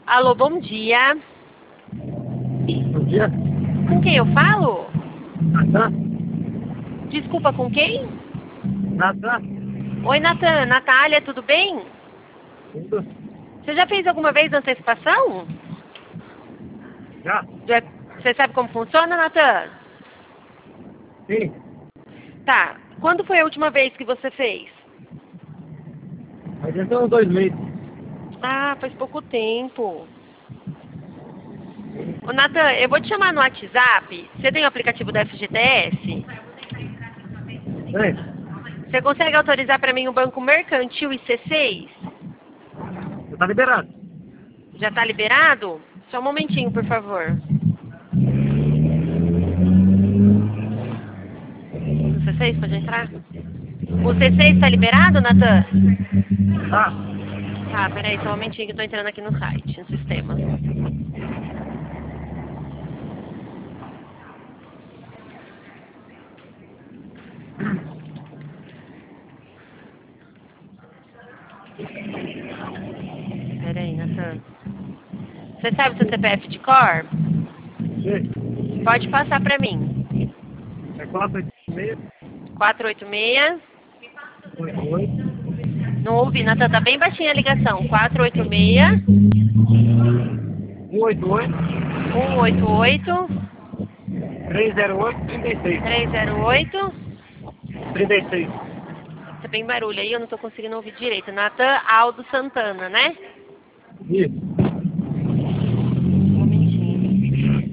Alô, bom dia. Bom dia. Com quem eu falo? Natan? Desculpa, com quem? Natan? Oi, Natan. Natália, tudo bem? Tudo? Você já fez alguma vez antecipação? Já? Você sabe como funciona, Natan? Sim. Tá. Quando foi a última vez que você fez? Mas já são uns 2 meses. Ah, faz pouco tempo. Ô, Natan, eu vou te chamar no WhatsApp. Você tem o aplicativo da FGTS? Bem, Você consegue autorizar para mim o Banco Mercantil e C6? já tá liberado. Já tá liberado? Só um momentinho, por favor. O C6 pode entrar? O C6 tá liberado, Natan? Tá? Tá, peraí, só um momentinho que eu tô entrando aqui no site, no sistema. Peraí, Natan. Você sabe o seu CPF de cor? Sim. Pode passar pra mim. É 486, 486. 88, Não ouvi, Natan, tá bem baixinha a ligação. 486 188, 188 308, 36. 308. 36. Tá bem barulho aí, eu não tô conseguindo ouvir direito. Natan Aldo Santana, né? Isso. Um momentinho.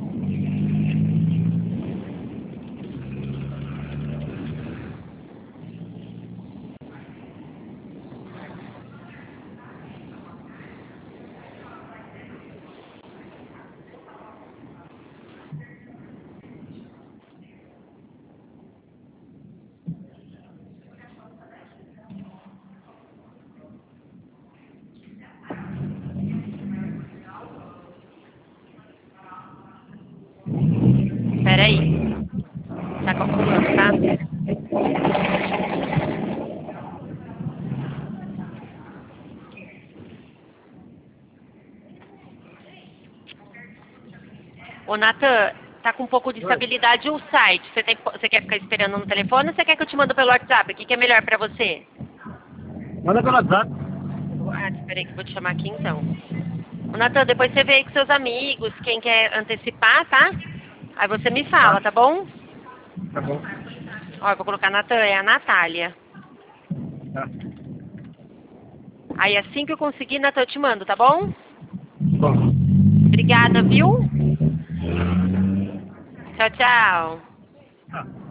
Peraí. Tá calculando, tá? Ô, Natan, tá com um pouco de estabilidade o site. Você quer ficar esperando no telefone ou você quer que eu te mando pelo WhatsApp? O que é melhor pra você? Manda pelo WhatsApp. Ah, espera aí que eu vou te chamar aqui então. Ô, Natan, depois você vê aí com seus amigos, quem quer antecipar, tá? Aí você me Tá? fala, tá bom? Tá bom. Ó, eu vou colocar Natan, é a Natália. Tá. Aí assim que eu conseguir, Natan, eu te mando, tá bom? Bom. Obrigada, viu? Tchau, tchau. Tá.